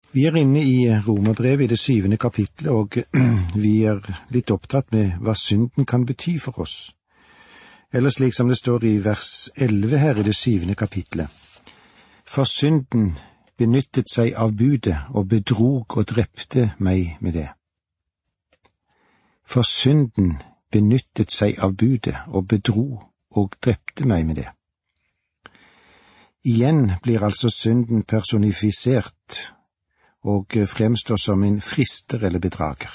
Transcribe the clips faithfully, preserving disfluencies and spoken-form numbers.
Vi er inne i Romerbrevet i det syvende kapitlet, og vi er litt opptatt med hva synden kan bety for oss. Eller slik som det står i vers elleve her i det syvende kapitlet. For synden benyttet seg av budet og bedrog og drepte meg med det. For synden benyttet seg av budet og bedrog og drepte meg med det. Igjen blir altså synden personifisert og fremstår som en frister eller bedrager.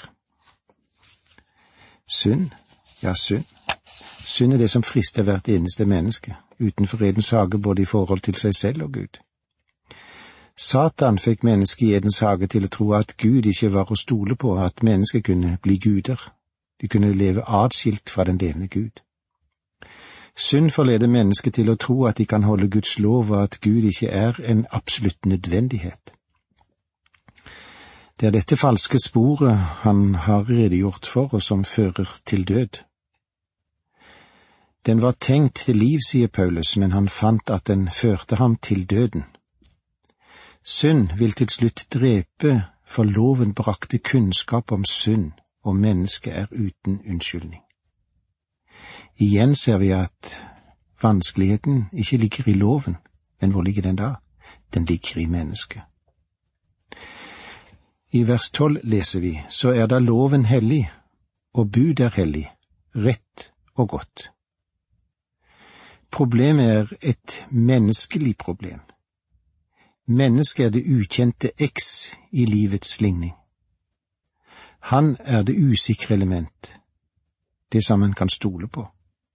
Synd, ja synd. Synd er det som frister hvert eneste menneske, utenfor Edens hage både i forhold til seg selv og Gud. Satan fikk mennesket i Edens hage til å tro at Gud ikke var å stole på, at mennesket kunne bli guder. De kunne leve adskilt fra den levende Gud. Synd forleder mennesket til å tro at de kan holde Guds lov, og at Gud ikke er en absolutt nødvendighet. Det er dette falske sporet han har redegjort for, og som fører til død. Den var tenkt til liv, sier Paulus, men han fant at den førte ham til døden. Synd vil til slutt drepe, for loven brakte kunnskap om synd, og mennesket er uten unnskyldning. Igjen ser vi at vanskeligheten ikke ligger i loven, men hvor ligger den da? Den ligger i mennesket. I vers tolv leser vi, så er da loven hellig, og bud er hellig, rett og godt. Problemet er et menneskelig problem. Mennesket er det ukjente X i livets ligning. Han er det usikre element, det som man kan stole på.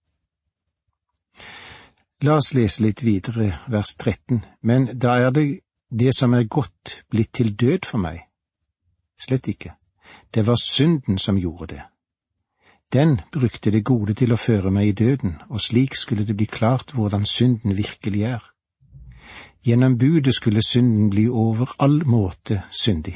La oss lese litt videre, vers tretten. Men da er det det som er godt blitt til død for meg. Slett ikke. Det var synden som gjorde det. Den brukte det gode til å føre meg i døden, og slik skulle det bli klart hvordan synden virkelig er. Gjennom budet skulle synden bli over all måte syndig.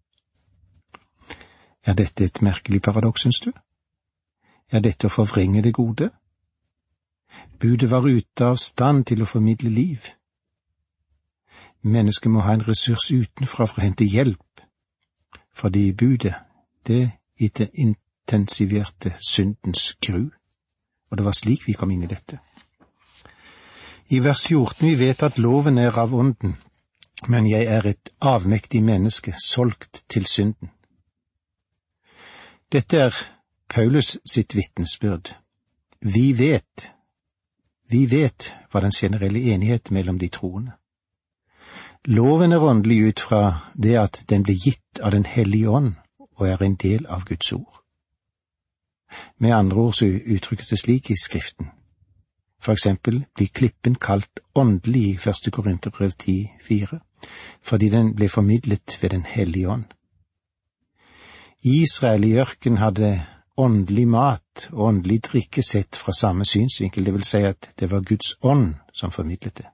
Er dette et merkelig paradoks, synes du? Er dette å forvrenge det gode? Budet var ute av stand til å formidle liv. Mennesket må ha en ressurs utenfra for å hente hjelp, fordi budet, det intensiverte syndens gru, og det var slik vi kom inn i dette. I vers fjorten vi vet at loven er av ånden, men jeg er et avmektig menneske, solgt til synden. Dette er Paulus sitt vitnesbyrd. Vi vet, vi vet hva den generelle enighet mellom de troende. Loven er åndelig ut fra det at den ble gitt av den hellige ånd og er en del av Guds ord. Med andre ord så uttrykkes det slik i Skriften. For eksempel blir klippen kalt åndelig i første Korinterbrev ti fire, fordi den ble formidlet ved den hellige ånd. Israel i ørken hadde åndelig mat og åndelig drikke sett fra samme synsvinkel, det vil si at det var Guds ånd som formidlet det.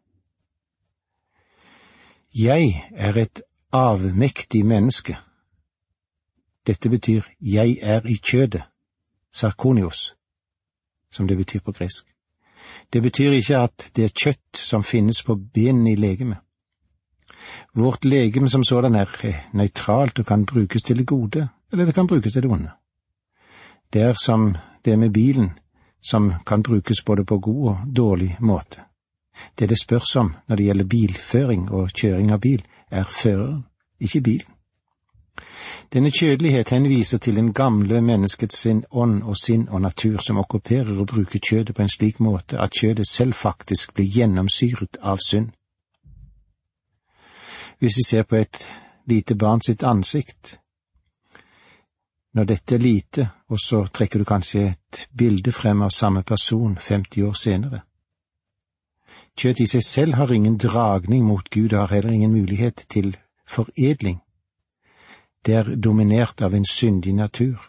Jeg er et avmektig menneske. Dette betyr jeg er i kjødet, sarkonios, som det betyr på gresk. Det betyr ikke at det er kjøtt som finnes på benene i legeme. Vårt legeme som sådan er nøytralt og kan brukes til det gode, eller det kan brukes til det onde. Det er som det med bilen, som kan brukes både på god og dårlig måte. Det det spørs om når det gjelder bilføring og kjøring av bil, er føreren, ikke bilen. Denne kjødelighet henviser til den gamle menneskets sin ånd og sinn og natur som okkuperer og bruker kjødet på en slik måte at kjødet selv faktisk blir gjennomsyret av synd. Hvis vi ser på et lite barn sitt ansikt, når dette er lite, og så trekker du kanskje et bilde frem av samme person femti år senere. Kjøtt i seg selv har ingen dragning mot Gud og har heller ingen mulighet til foredling. Det er dominert av en syndig natur.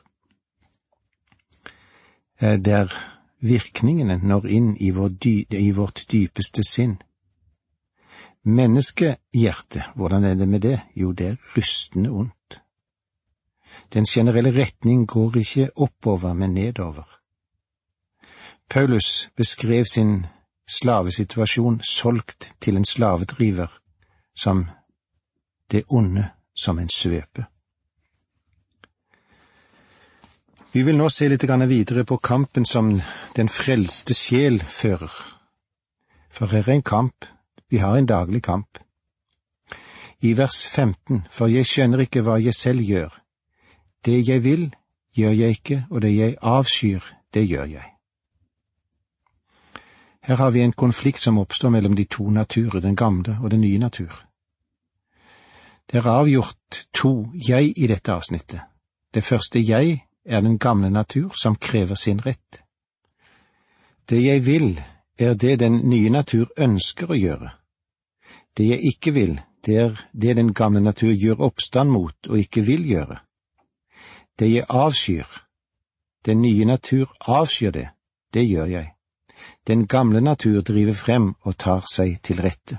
Der virkningene når inn i, vår dy, i vårt dypeste sinn. Menneskehjertet, hvordan er det med det? Jo, det er rystende ondt. Den generelle retning går ikke oppover, men nedover. Paulus beskrev sin slavesituasjon solgt til en slavedriver som det onde som en svøpe. Vi vil nå se litt videre på kampen som den frelste sjel fører. For her er en kamp, vi har en daglig kamp. I vers femten, for jeg skjønner ikke hva jeg selv gjør. Det jeg vil, gjør jeg ikke, og det jeg avskyr, det gjør jeg. Her har vi en konflikt som oppstår mellom de to naturer, den gamle og den nye natur. Det er avgjort to jeg i dette avsnittet. Det første jeg er den gamle natur som krever sin rett. Det jeg vil er det den nye natur ønsker å gjøre. Det jeg ikke vil, det er det den gamle natur gjør oppstand mot og ikke vil gjøre. Det jeg avskyr, den nye natur avskyr det, det gjør jeg. Den gamle natur driver frem og tar seg til rette.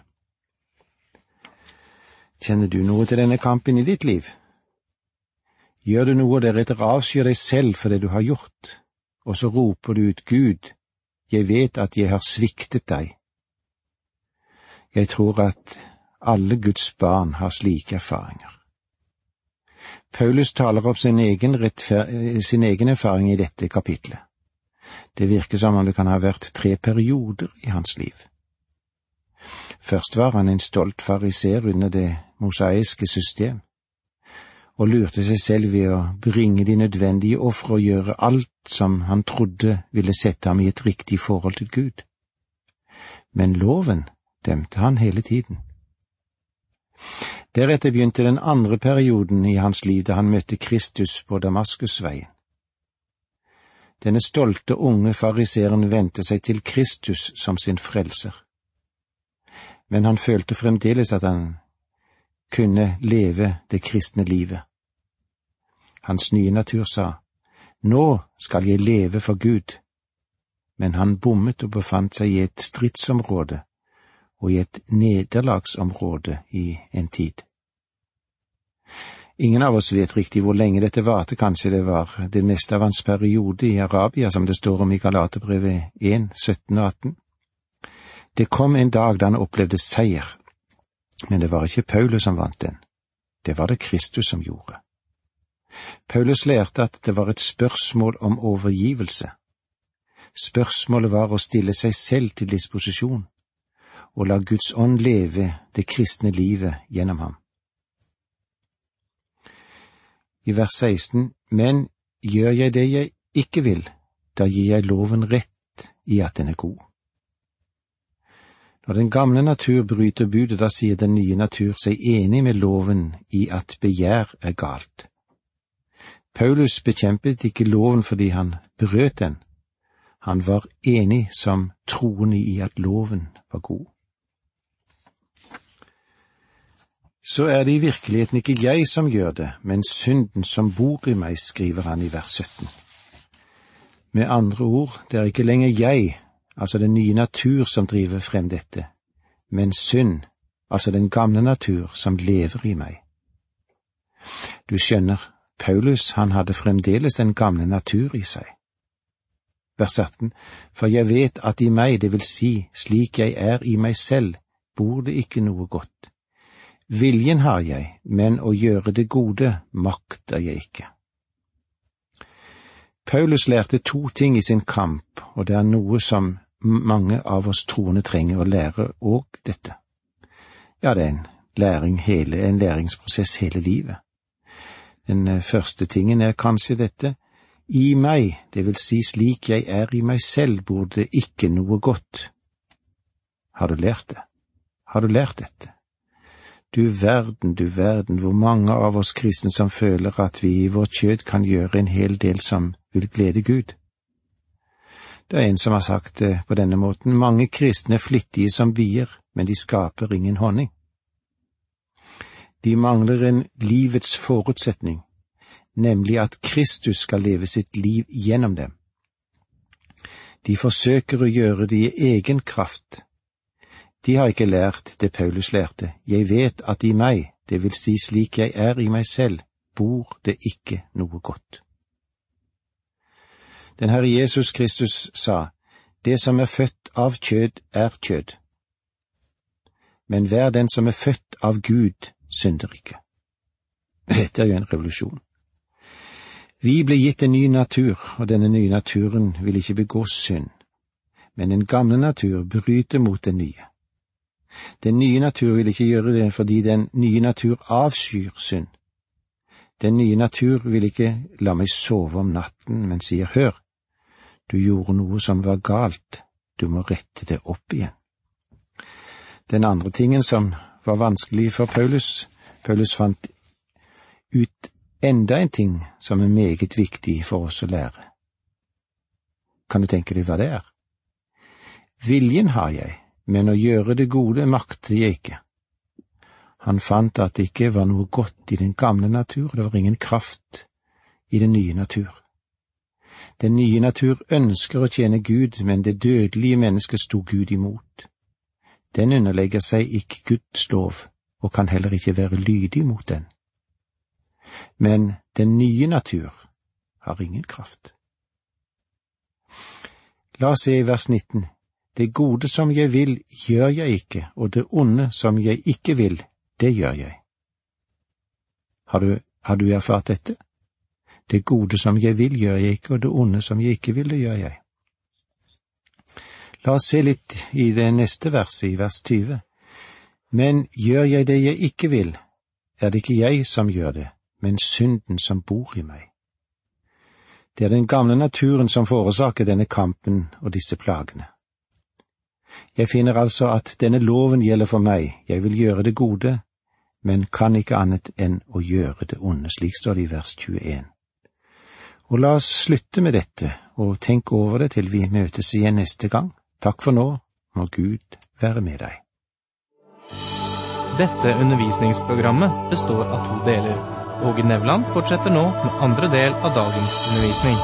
Kjenner du noe til denne kampen i ditt liv? Gjør du noe og deretter avskyr deg selv for det du har gjort, og så roper du ut, Gud, jeg vet at jeg har sviktet deg. Jeg tror at alle Guds barn har slike erfaringer. Paulus taler opp sin egen, rettfer- sin egen erfaring i dette kapitlet. Det virker som om det kan ha vært tre perioder i hans liv. Først var han en stolt fariser under det mosaiske system, og lurte seg selv ved å bringe de nødvendige ofre og gjøre alt som han trodde ville sette ham i et riktig forhold til Gud. Men loven dømte han hele tiden. Deretter begynte den andre perioden i hans liv da han møtte Kristus på Damaskusveien. Denne stolte unge fariseren vendte seg til Kristus som sin frelser. Men han følte fremdeles at han kunne leve det kristne livet. Hans nye natur sa, nå skal jeg leve for Gud, men han bommet og befant seg i et stridsområde og i et nederlagsområde i en tid. Ingen av oss vet riktig hvor lenge dette varte, kanskje det var det meste av hans periode i Arabia, som det står om i Galaterbrevet en, sytten og atten. Det kom en dag da han opplevde seier, men det var ikke Paulus som vant den, det var det Kristus som gjorde. Paulus lærte at det var et spørsmål om overgivelse. Spørsmålet var å stille seg selv til disposisjon, og la Guds ånd leve det kristne livet gjennom ham. I vers seksten, men gjør jeg det jeg ikke vil, da gir jeg loven rett i at den er god. Når den gamle natur bryter budet, da sier den nye natur seg enig med loven i at begjær er galt. Paulus bekjempet ikke loven fordi han brøt den. Han var enig som troende i at loven var god. Så er det i virkeligheten ikke jeg som gjør det, men synden som bor i meg, skriver han i vers sytten. Med andre ord, det er ikke lenger jeg, altså den nye natur, som driver frem dette, men synd, altså den gamle natur, som lever i meg. Du skjønner, Paulus, han hadde fremdeles den gamle natur i seg. Vers atten, for jeg vet at i meg, det vil si, slik jeg er i meg selv, bor det ikke noe godt. Viljen har jeg, men å gjøre det gode makter jeg ikke. Paulus lærte to ting i sin kamp, og det er noe som mange av oss troende trenger å lære og dette. Ja, det er en læring hele, en læringsprosess hele livet. Den første tingen er kanskje dette, i meg, det vil si slik jeg er i meg selv, bor det ikke noe godt. Har du lært det? Har du lært dette? Du verden, du verden, hvor mange av oss kristne som føler at vi i vårt kjød kan gjøre en hel del som vil glede Gud. Det er en som har sagt det på denne måten, mange kristne er flittige som bier, men de skaper ingen honning. De mangler en livets forutsetning, nemlig at Kristus skal leve sitt liv gjennom dem. De forsøker å gjøre det i egen kraft. De har ikke lært det Paulus lærte. Jeg vet at i meg, det vil si slik jeg er i meg selv, bor det ikke noe godt. Den Herre Jesus Kristus sa, det som er født av kjød er kjød. Men hver den som er født av Gud, synder ikke. Dette er jo en revolusjon. Vi ble gitt en ny natur, og denne nye naturen vil ikke begå synd, men den gamle natur bryter mot den nye. Den nye natur vil ikke gjøre det fordi den nye natur avskyr synd. Den nye natur vil ikke la meg sove om natten, men sier, hør, du gjorde noe som var galt, du må rette det opp igjen. Den andre tingen som var vanskelig for Paulus, Paulus fant ut enda en ting som er meget viktig for oss å lære. Kan du tenke deg hva det er? Viljen har jeg, men å gjøre det gode makter jeg ikke. Han fant at det ikke var noe godt i den gamle natur, det var ingen kraft i den nye natur. Den nye natur ønsker å tjene Gud, men det dødelige mennesket sto Gud imot. Den underlegger seg ikke Guds lov, og kan heller ikke være lydig mot den. Men den nye natur har ingen kraft. La oss se i vers nitten. Det gode som jeg vil, gjør jeg ikke, og det onde som jeg ikke vil, det gjør jeg. Har du, har du erfart dette? Det gode som jeg vil, gjør jeg ikke, og det onde som jeg ikke vil, det gjør jeg. La oss se litt i det neste verset, i vers tyve. Men gjør jeg det jeg ikke vil, er det ikke jeg som gjør det, men synden som bor i meg. Det er den gamle naturen som forårsaker denne kampen og disse plagene. Jeg finner altså at denne loven gjelder for meg, jeg vil gjøre det gode, men kan ikke annet enn å gjøre det onde, slik står det i vers tjueen. Og la oss slutte med dette, og tenk over det til vi møtes igjen neste gang. Takk for nå, må Gud være med deg. Dette undervisningsprogrammet består av to deler. Åge Nevland fortsetter nå med andre del av dagens undervisning.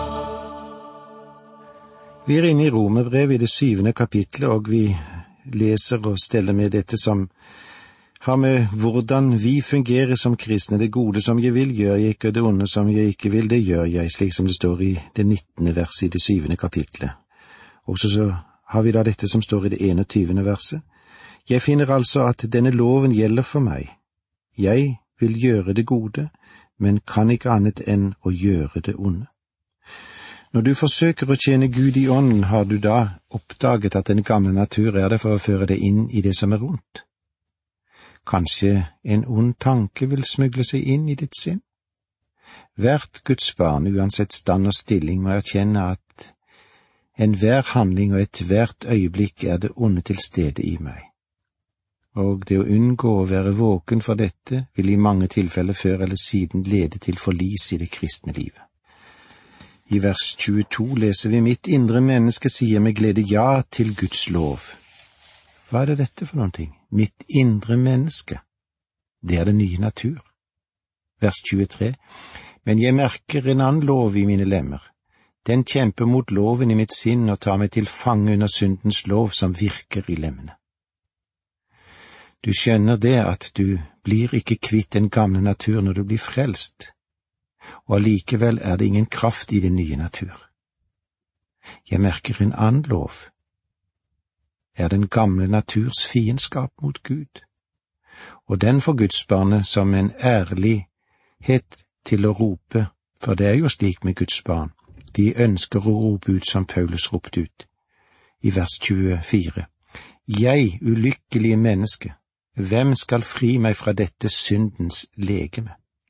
Vi er inne i Romerbrevet i det syvende kapitlet, og vi leser og steller med dette som har med hvordan vi fungerer som kristne. Det gode som jeg vil, gjør jeg ikke, og det onde som jeg ikke vil, det gjør jeg, slik som det står i det nittende verset i det syvende kapitlet. Og så har vi da dette som står i det enogtyvende verset. Jeg finner altså at denne loven gjelder for meg. Jeg vil gjøre det gode, men kan ikke annet enn å gjøre det onde. Når du forsøker å tjene Gud i ånden, har du da oppdaget at den gamle natur er det for å føre deg inn i det som er ondt. Kanskje en ond tanke vil smugle seg inn i ditt sinn? Hvert Guds barn, uansett stand og stilling, må erkjenne at enhver handling og ethvert øyeblikk er det onde til stede i meg. Og det å unngå å være våken for dette vil i mange tilfeller før eller siden lede til forlis i det kristne livet. I vers tjueto leser vi mitt indre menneske sier med glede ja til Guds lov. Hva er det dette for noen ting? Mitt indre menneske. Det er den nye natur. Vers tjuetre. Men jeg merker en annen lov i mine lemmer. Den kjemper mot loven i mitt sinn og tar meg til fange under syndens lov som virker i lemmene. Du skjønner det at du blir ikke kvitt den gamle natur når du blir frelst, og allikevel er det ingen kraft i den nye natur. Jeg merker en annen lov. Er den gamle naturs fiendskap mot Gud, og den for gudsbarnet som en ærlighet til å rope, for det er jo slik med Guds barn, de ønsker å rope ut som Paulus ropte ut, i vers tjuefire. Jeg, ulykkelige menneske, hvem skal fri meg fra dette syndens legeme?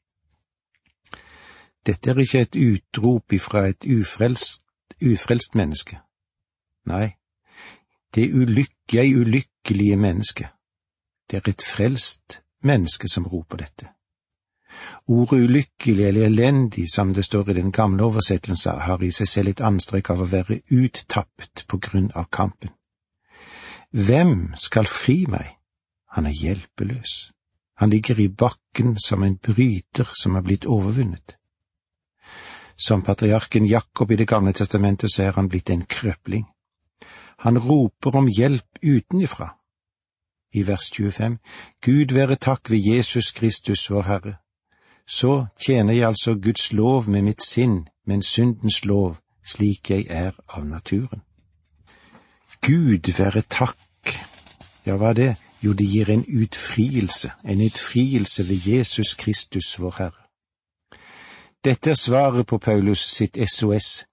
Dette er ikke et utrop ifra et ufrelst, ufrelst menneske. Nei, det ulyk, jeg ulykkelige menneske, det er et frelst menneske som roper dette. Ordet ulykkelig eller elendig, som det står i den gamle oversettelsen, har i seg selv et anstrek av å være uttapt på grunn av kampen. Hvem skal fri meg? Han er hjelpeløs. Han ligger i bakken som en bryter som er blitt overvunnet. Som patriarken Jakob i det gamle testamentet så er han blitt en krøpling. Han roper om hjelp utenifra. I vers tjuefem, Gud være takk ved Jesus Kristus vår Herre. Så tjener jeg altså Guds lov med mitt sinn, men syndens lov slik jeg er av naturen. Gud være takk. Ja, hva er det? Jo, det gir en utfrielse, en utfrielse ved Jesus Kristus, vår Herre. Dette er svaret på Paulus sitt S O S.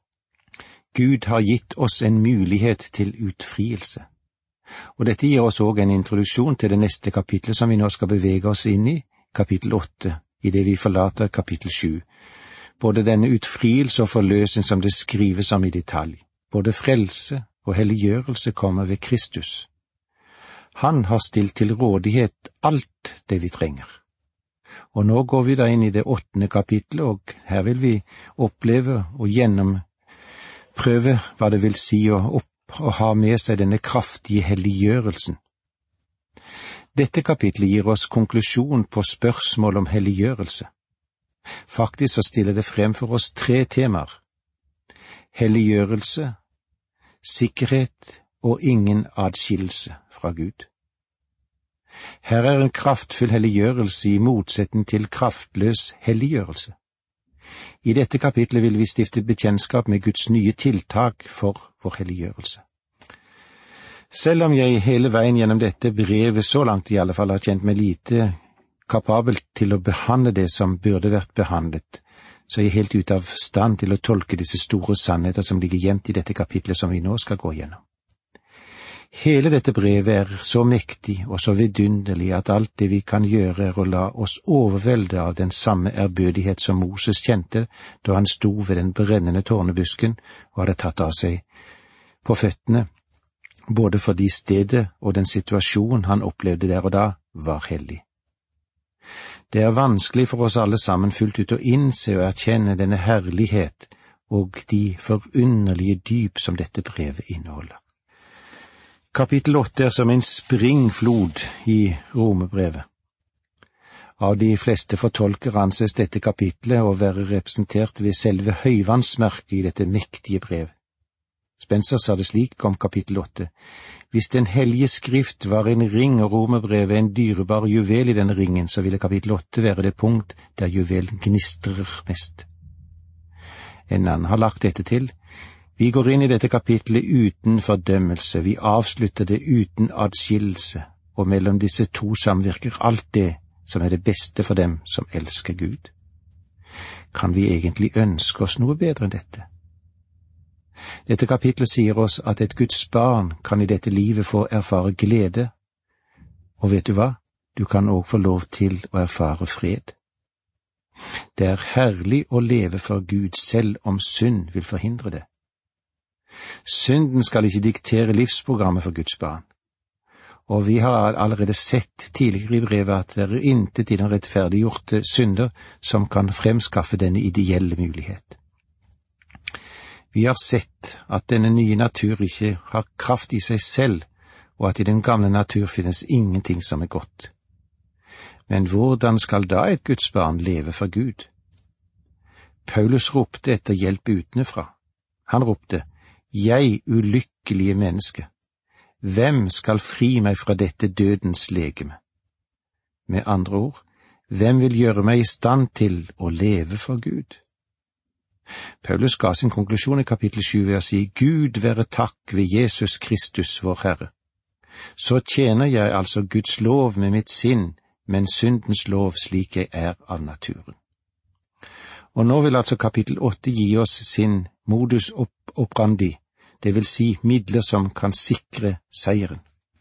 Gud har gitt oss en mulighet til utfrielse. Og dette gir oss også en introduksjon til det neste kapitlet som vi nå skal bevege oss inn i, kapittel åtte, i det vi forlater kapittel sju. Både denne utfrielse og forløsning som det skrives om i detalj, både frelse og helliggjørelse kommer ved Kristus. Han har stilt til rådighet alt det vi trenger. Og nå går vi da inn i det åttende kapitlet, og her vil vi oppleve og gjennomprøve hva det vil si å, opp, å ha med seg denne kraftige helliggjørelsen. Dette kapitlet gir oss konklusjon på spørsmål om helliggjørelse. Faktisk så stiller det frem for oss tre temaer: helliggjørelse, sikkerhet og ingen adskillelse fra Gud. Her er en kraftfull helliggjørelse i motsetning til kraftløs helliggjørelse. I dette kapitlet vil vi stifte bekjentskap med Guds nye tiltak for vår helliggjørelse. Selv om jeg hele veien gjennom dette brevet så langt i alle fall har kjent meg lite kapabelt til å behandle det som burde vært behandlet, så er jeg helt ute av stand til å tolke disse store sannheter som ligger gjemt i dette kapitlet som vi nå skal gå gjennom. Hele dette brevet er så mektig og så vidunderlig at alt det vi kan gjøre er å la oss overvelde av den samme ærbødighet som Moses kjente da han sto ved den brennende tårnebusken og hadde tatt av seg på føttene, både fordi stedet og den situasjonen han opplevde der og da var hellig. Det er vanskelig for oss alle sammen fullt ut å innse og erkjenne denne herlighet og de forunderlige dyp som dette brevet inneholder. Kapittel åtte er som en springflod i Romerbrevet. Av de fleste fortolkere anses dette kapitlet å være representert ved selve høyvannsmerket i dette mektige brev. Spencer sa det slik om kapittel åtte: Hvis den hellige skrift var en ring og Romerbrevet en dyrebar juvel i denne ringen, så ville kapittel åtte være det punkt der juvelen gnistrer mest. En annen har lagt dette til: Vi går inn i dette kapitlet uten fordømmelse, vi avslutter det uten adskillelse, og mellom disse to samvirker alt det som er det beste for dem som elsker Gud. Kan vi egentlig ønske oss noe bedre enn dette? Dette kapitlet sier oss at et Guds barn kan i dette livet få erfare glede, og vet du hva? Du kan også få lov til å erfare fred. Det er herlig å leve for Gud selv om synd vil forhindre det. Synden skal ikke diktere livsprogrammet for Guds barn. Og vi har allerede sett tidligere i brevet at det er intet i den rettferdiggjorte synder som kan fremskaffe denne ideelle mulighet. Vi har sett at denne nye natur ikke har kraft i seg selv, og at i den gamle natur finnes ingenting som er godt. Men hvordan skal da et Guds barn leve for Gud? Paulus ropte etter hjelp utenfra. Han ropte: Jeg ulykkelige menneske, hvem skal fri meg fra dette dødens legeme? Med andre ord, hvem vil gjøre meg i stand til å leve for Gud? Paulus ga sin konklusjon i kapittel sju ved å si: Gud være takk ved Jesus Kristus, vår Herre. Så tjener jeg altså Guds lov med mitt sinn, men syndens lov slik jeg er av naturen. Og nå vil altså kapittel åtte gi oss sin modus operandi, det vil si midler som kan sikre seieren.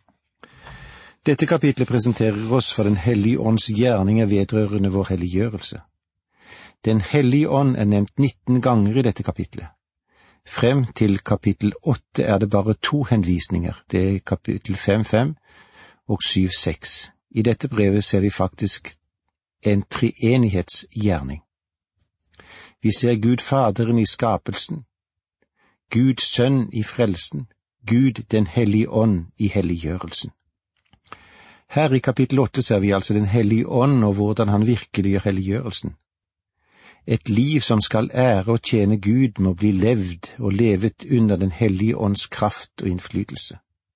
Dette kapitlet presenterer oss for den hellige ånds gjerninger vedrørende vår helliggjørelse. Den hellige ånd er nevnt nitten ganger i dette kapitlet. Frem til kapittel åtte er det bare to henvisninger, det er kapittel fem fem og syv seks. I dette brevet ser vi faktisk en treenighetsgjerning. Vi ser Gud Faderen i skapelsen, Gud Sønn i frelsen, Gud den hellige ånd i helliggjørelsen. Her i kapittel åtte ser vi altså den hellige ånd og hvordan han virkeliggjør helliggjørelsen. Et liv som skal ære og tjene Gud må bli levd og levet under den hellige ånds kraft og innflytelse.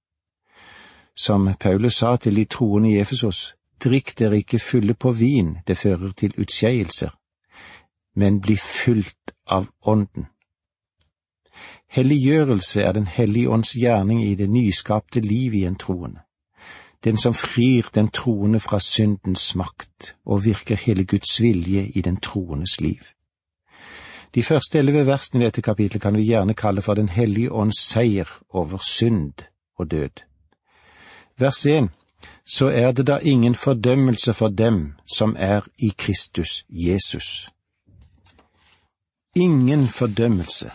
Som Paulus sa til de troende i Efesos: drikk dere ikke fulle på vin, det fører til utskeielser, men bli fylt av ånden. Helliggjørelse er den hellige ånds gjerning i det nyskapte liv i en troende. den som frir den troende fra syndens makt og virker hele Guds vilje i den troendes liv. De første elleve versene i dette kapitlet kan vi gjerne kalle for Den hellige ånds seier over synd og død. Vers en, så er det da ingen fordømmelse for dem som er i Kristus Jesus. Ingen fordømmelse.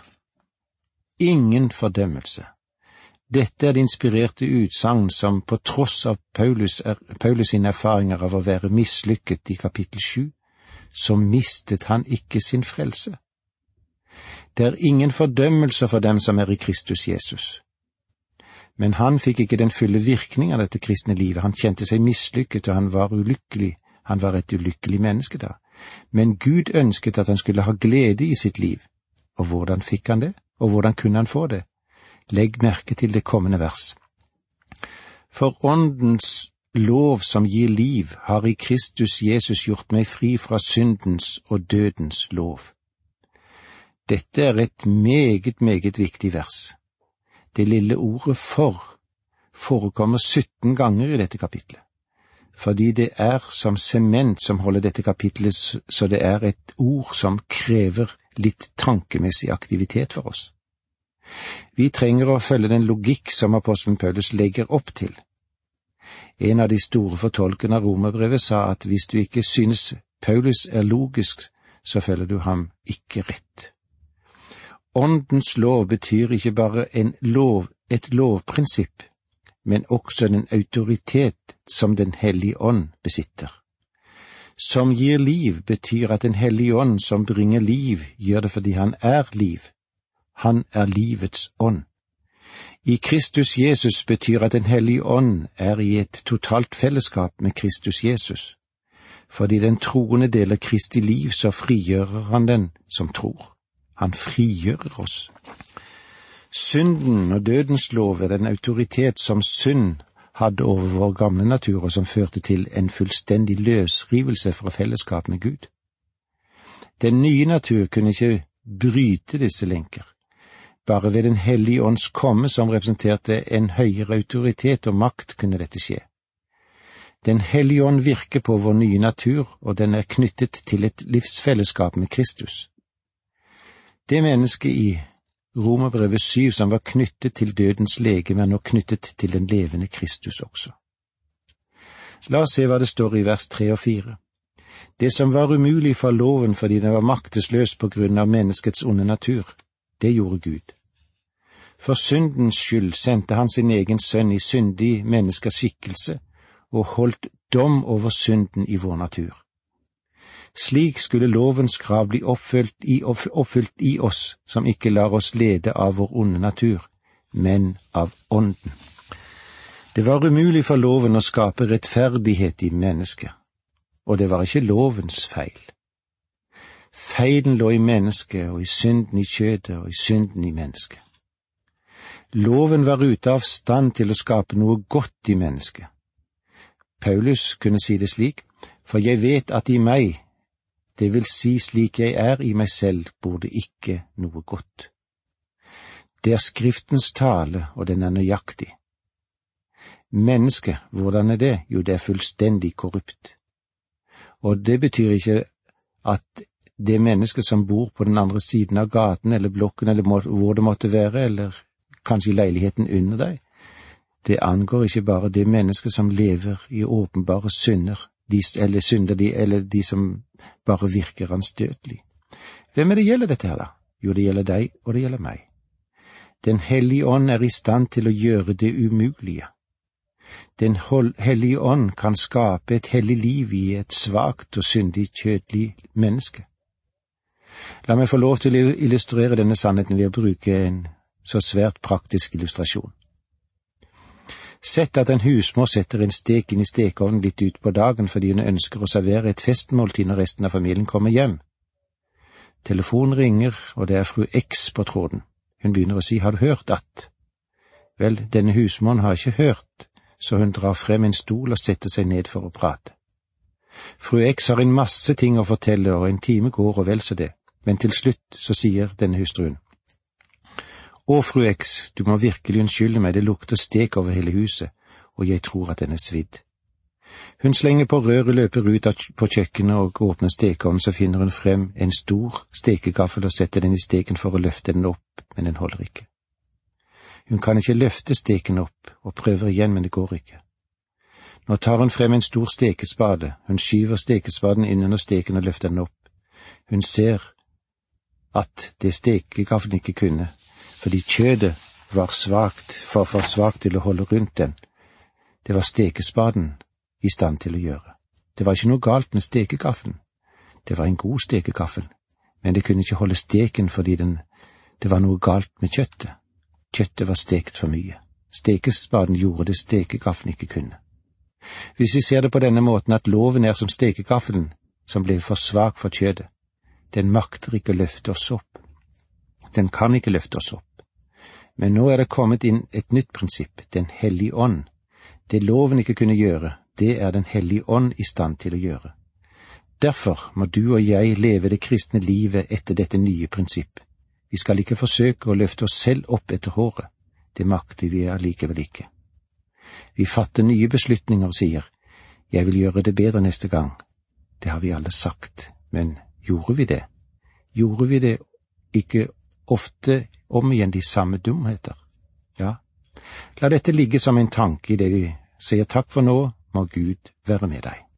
Ingen fordømmelse. Dette er det inspirerte utsagn som på tross av Paulus, er, Paulus sine erfaringer av å være mislykket i kapittel sju, så mistet han ikke sin frelse. Det er ingen fordømmelse for dem som er i Kristus Jesus. Men han fikk ikke den fulle virkning av dette kristne livet. Han kjente seg mislykket, og han var ulykkelig. Han var et ulykkelig menneske da. Men Gud ønsket at han skulle ha glede i sitt liv. Og hvordan fikk han det? Og hvordan kunne han få det? Legg merke til det kommende vers. For åndens lov som gir liv, har i Kristus Jesus gjort meg fri fra syndens og dødens lov. Dette er et meget, meget viktig vers. Det lille ordet for forekommer sytten ganger i dette kapitlet, fordi det er som sement som holder dette kapitlet, så det er et ord som krever litt tankemessig aktivitet for oss. Vi trenger å følge den logikk som apostelen Paulus legger opp til. En av de store fortolkerne av Romerbrevet sa at hvis du ikke synes Paulus er logisk, så følger du ham ikke rett. Åndens lov betyr ikke bare en lov, et lovprinsipp, men også den autoritet som Den hellige ånd besitter. Som gir liv betyr at Den hellige ånd som bringer liv, gjør det fordi han er liv. Han er livets ånd. I Kristus Jesus betyr at Den hellige ånd er i et totalt fellesskap med Kristus Jesus. Fordi den troende deler Kristi liv, så frigjører han den som tror. Han frigjører oss. Synden og dødens lov er den autoritet som synd hadde over vår gamle natur, og som førte til en fullstendig løsrivelse fra fellesskap med Gud. Den nye natur kunne ikke bryte disse lenker. Bare ved Den hellige ånds komme, som representerte en høyere autoritet og makt, kunne dette skje. Den hellige ånd virker på vår nye natur, og den er knyttet til et livsfellesskap med Kristus. Det mennesket i Romerbrevet syv som var knyttet til dødens legeme, er nå knyttet til den levende Kristus også. La oss se hva det står i vers tre og fire. Det som var umulig for loven fordi den var maktesløs på grunn av menneskets onde natur, det gjorde Gud. For syndens skyld sendte han sin egen sønn i syndig menneskers skikkelse og holdt dom over synden i vår natur. Slik skulle lovens krav bli oppfylt i, oppfylt i oss som ikke lar oss lede av vår onde natur, men av ånden. Det var umulig for loven å skape rettferdighet i mennesket, og det var ikke lovens feil. Feilen lå i mennesket og i synden i kjødet og i synden i mennesket. Loven var ute av stand til å skape noe godt i mennesket. Paulus kunne si det slik, for jeg vet at i meg, det vil si slik jeg er i meg selv, bor det ikke noe godt. Det er Skriftens tale, og den er nøyaktig. Mennesket, hvordan er det? Jo, det er fullstendig korrupt. Og det betyr ikke at det mennesket som bor på den andre siden av gaten, eller blokken, eller hvor det måtte være, eller kanskje i leiligheten under deg, det angår ikke bare det mennesket som lever i åpenbare synder, de, eller synder de, eller de som bare virker anstøtelig. Hvem er det gjelder dette her da? Jo, det gjelder deg, og det gjelder meg. Den hellige ånd er i stand til å gjøre det umulige. Den hellige ånd kan skape et hellig liv i et svakt og syndig kjødelig menneske. La meg få lov til å illustrere denne sannheten ved å bruke en så svært praktisk illustrasjon. Sett at en husmor setter en stek inn i stekeovnen litt ut på dagen fordi hun ønsker å servere et festmåltid når resten av familien kommer hjem. Telefonen ringer, og det er fru X på tråden. Hun begynner å si, har du hørt at? Vel, denne husmoren har ikke hørt, så hun drar frem en stol og setter seg ned for å prate. Fru X har en masse ting å fortelle, og en time går og vel så det, men til slutt så sier denne hustruen, Å, fru X, du må virkelig unnskylde meg, det lukter stek over hele huset, og jeg tror at den er svidd. Hun slenger på røret, løper ut på kjøkkenet og åpner stekeovnen, så finner hun frem en stor stekegaffel og setter den i steken for å løfte den opp, men den holder ikke. Hun kan ikke løfte steken opp, og prøver igjen, men det går ikke. Nå tar hun frem en stor stekespade, hun skyver stekespaden inn under steken og løfter den opp. Hun ser at det stekegaffelen ikke kunne, fordi kjødet var svagt, for for svagt til å holde rundt den. Det var stekespaden i stand til å gjøre. Det var ikke noe galt med stekegaffelen. Det var en god stekegaffel, men det kunne ikke holde steken fordi den, det var noe galt med kjøttet. Kjøttet var stekt for mye. Stekespaden gjorde det stekegaffelen ikke kunne. Hvis vi ser det på denne måten at loven er som stekegaffelen, som ble for svak for kjødet. Den makter ikke å løfte oss opp. Den kan ikke løfte oss opp. Men nå er det kommet inn et nytt prinsipp, Den hellige ånd. Det loven ikke kunne gjøre, det er Den hellige ånd i stand til å gjøre. Derfor må du og jeg leve det kristne livet etter dette nye prinsipp. Vi skal ikke forsøke å løfte oss selv opp etter håret. Det makter vi allikevel ikke. Vi fatter nye beslutninger og sier, jeg vil gjøre det bedre neste gang. Det har vi alle sagt, men gjorde vi det? Gjorde vi det ikke ofte om igjen de samme dumheter? Ja, la dette ligge som en tanke i det vi sier takk for nå, må Gud være med deg.